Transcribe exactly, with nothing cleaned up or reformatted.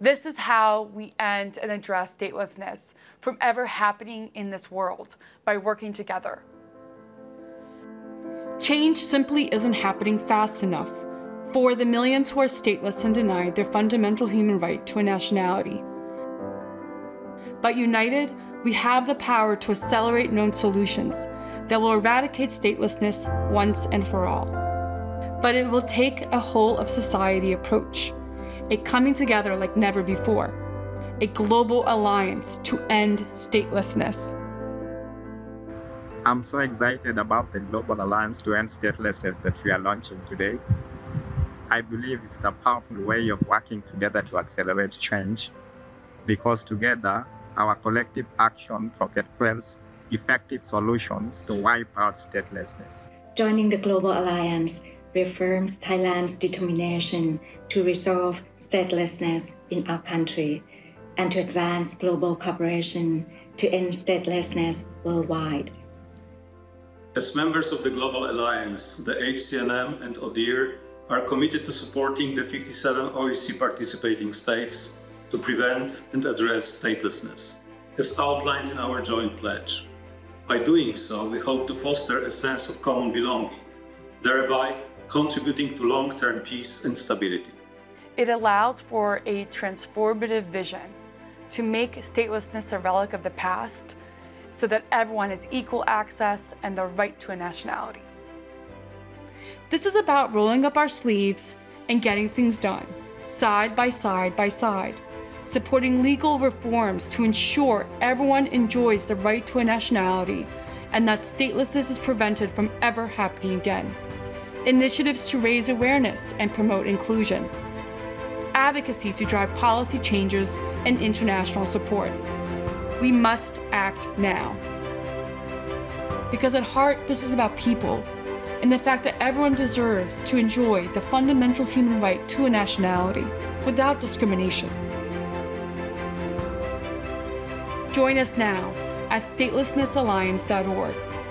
This is how we end and address statelessness from ever happening in this world, by working together. Change simply isn't happening fast enough for the millions who are stateless and denied their fundamental human right to a nationality. But united, we have the power to accelerate known solutions that will eradicate statelessness once and for all. But it will take a whole of society approach, a coming together like never before, a global alliance to end statelessness. I'm so excited about the Global Alliance to End Statelessness that we are launching today. I believe it's a powerful way of working together to accelerate change, because together, our collective action propels effective solutions to wipe out statelessness. Joining the Global Alliance reaffirms Thailand's determination to resolve statelessness in our country and to advance global cooperation to end statelessness worldwide. As members of the Global Alliance, the H C N M and ODIHR are committed to supporting the fifty-seven O E C participating states to prevent and address statelessness, as outlined in our joint pledge. By doing so, we hope to foster a sense of common belonging, thereby contributing to long-term peace and stability. It allows for a transformative vision to make statelessness a relic of the past, so that everyone has equal access and the right to a nationality. This is about rolling up our sleeves and getting things done, side by side by side, supporting legal reforms to ensure everyone enjoys the right to a nationality and that statelessness is prevented from ever happening again. Initiatives to raise awareness and promote inclusion. Advocacy to drive policy changes and international support. We must act now. Because at heart, this is about people and the fact that everyone deserves to enjoy the fundamental human right to a nationality without discrimination. Join us now at statelessness alliance dot org.